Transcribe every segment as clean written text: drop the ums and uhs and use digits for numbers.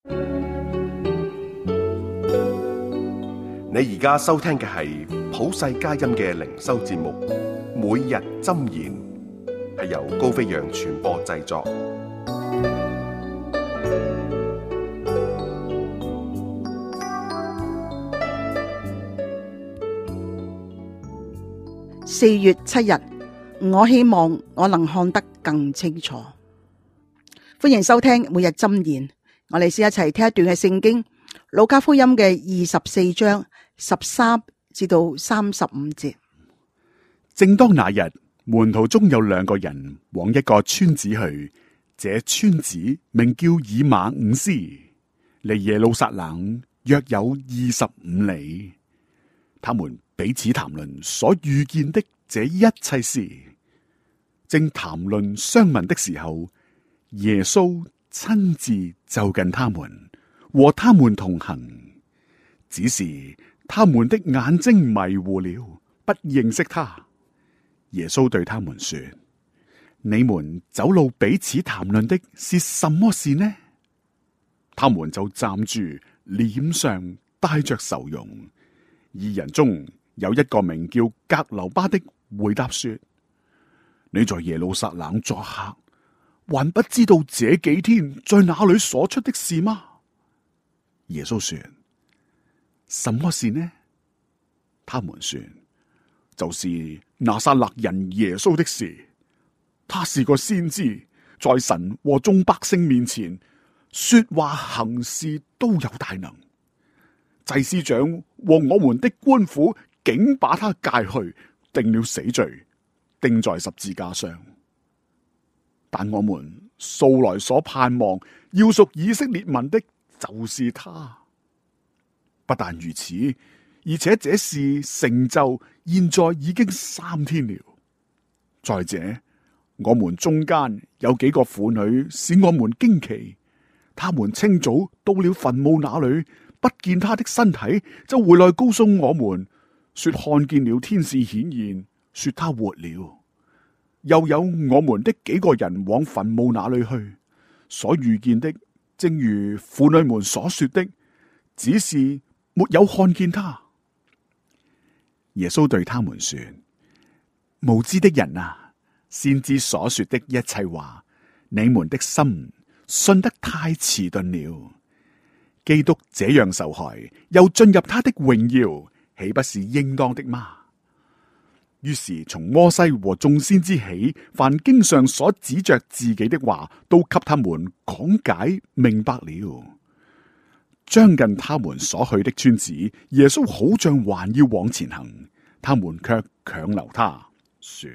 你而家收聽嘅係普世佳音嘅靈修節目，每日箴言，係由高飛揚傳播製作。 4月7日，我希望我能看得更清楚。歡迎收聽每日箴言，我哋先一齊聽一段嘅聖經，路加福音嘅24章13至到35節。 正當那日，門徒中有2個人往一個村子去，這村子名叫以馬忤斯，離耶路撒冷約有25里。他們彼此談論所遇見的這一切事。正談論相問的時候，耶穌親自就近他們，和他們同行。只是他們的眼睛迷糊了，不認識他。耶穌對他們說：你們走路彼此談論的是什麼事呢？他們就站住，臉上帶着愁容。2人中有一個名叫革流巴的，回答說：你在耶路撒冷作客，還不知道這幾天在哪裏所出的事嗎？耶穌說：什麼事呢？他們說：就是拿撒勒人耶穌的事。他是個先知，在神和眾百姓面前說話行事都有大能。祭司長和我們的官府竟把他解去，定了死罪，釘在十字架上。但我們素來所盼望要屬以色列民的，就是他。不但如此，而且這事成就，現在已經3天了。再者，我們中間有幾個婦女使我們驚奇，他們清早到了墳墓那裏，不見他的身體，就回來告訴我們，說看見了天使顯現，說他活了。又有我們的幾個人往墳墓那裏去，所遇見的正如婦女們所說的，只是沒有看見他。耶穌對他們說：無知的人啊，先知所說的一切話，你們的心信得太遲鈍了。基督這樣受害，又進入他的榮耀，豈不是應當的嗎？於是從摩西和眾先知起，凡經上所指着自己的話，都給他們講解明白了。將近他們所去的村子，耶穌好像還要往前行，他們卻強留他，說：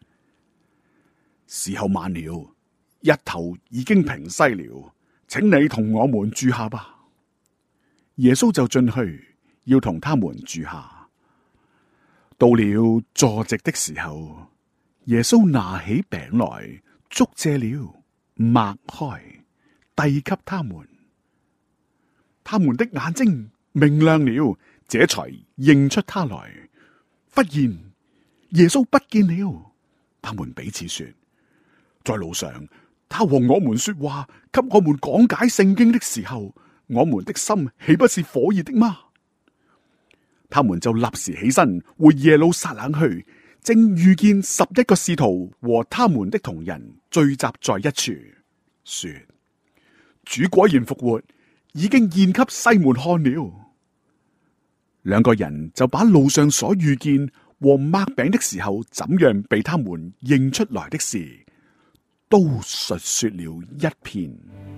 時候晚了，日頭已經平西了，請你同我們住下吧。耶穌就進去，要同他們住下。到了坐席的時候，耶穌拿起餅來，祝謝了，擘開，遞給他們。他們的眼睛明亮了，這才認出他來。忽然，耶穌不見了。他們彼此說：在路上，他和我們說話，給我們講解聖經的時候，我們的心豈不是火熱的嗎？他們就立時起身回耶路撒冷去，正遇見11個使徒和他們的同人聚集在一處，說：主果然復活，已經現給西門看了。2個人就把路上所遇見和擘餅的時候怎樣被他們認出來的事，都述說了一遍。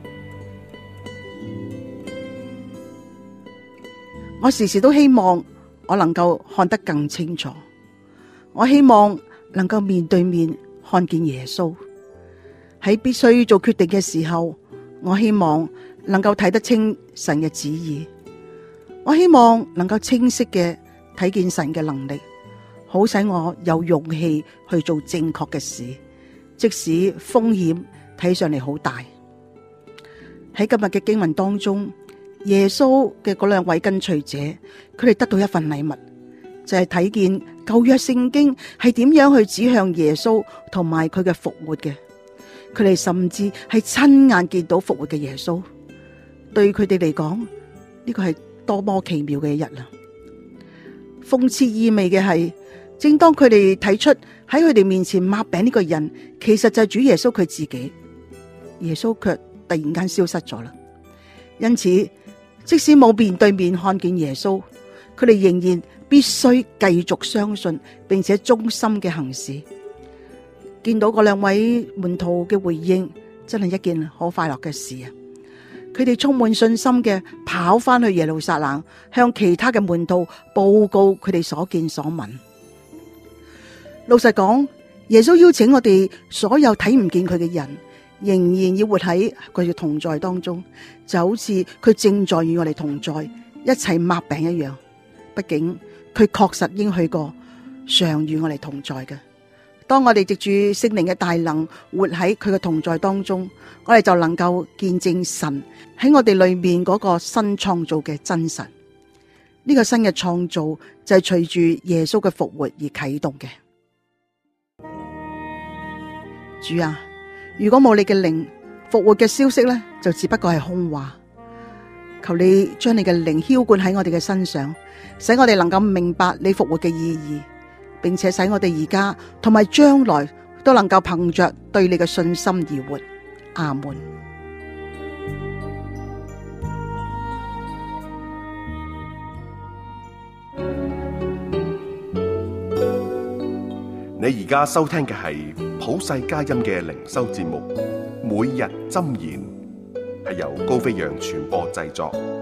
我時時都希望我能夠看得更清楚，我希望能夠面對面看見耶穌。喺必須做決定嘅時候，我希望能夠睇得清神嘅旨意，我希望能夠清晰嘅睇見神嘅能力，好使我有勇氣去做正確嘅事，即使風險睇上嚟好大。喺今日嘅經文當中，耶穌嘅嗰2位跟隨者，佢哋得到一份禮物，就係睇見舊約聖經係點樣去指向耶穌同埋佢嘅復活嘅。佢哋甚至係親眼見到復活嘅耶穌， 對佢哋嚟講，呢個係多麼奇妙嘅一日啦！諷刺意味嘅係，正當佢哋睇出喺佢哋面前擘餅呢個人，其實就係主耶穌佢自己，耶穌卻突然間消失咗啦。因此，即使冇面對面看見耶穌，佢哋仍然必須繼續相信，並且忠心嘅行事。見到嗰兩位門徒嘅回應，真係一件好快樂嘅事啊！佢哋充滿信心嘅跑翻去耶路撒冷，向其他嘅門徒報告佢哋所見所聞。老實講，耶穌邀請我哋所有睇唔見佢嘅人，仍然要活喺佢嘅同在當中，就好似佢正在與我哋同在，一齊擘餅一樣。畢竟佢確實應許過，常與我哋同在嘅。當我哋藉住聖靈嘅大能活喺佢嘅同在當中，我哋就能夠見證神喺我哋裏面嗰個新創造嘅真實。呢個新嘅創造就係隨住耶穌嘅復活而啟動嘅。主啊，如果冇你嘅靈，復活嘅消息咧，就只不過係空話。求你將你嘅靈澆灌喺我哋嘅身上，使我哋能夠明白你復活嘅意義，並且使我哋而家同埋將來都能夠憑着對你嘅信心而活。阿門。 你而家收聽嘅係普世佳音嘅靈修節目《每日箴言》，係由高飛揚傳播製作。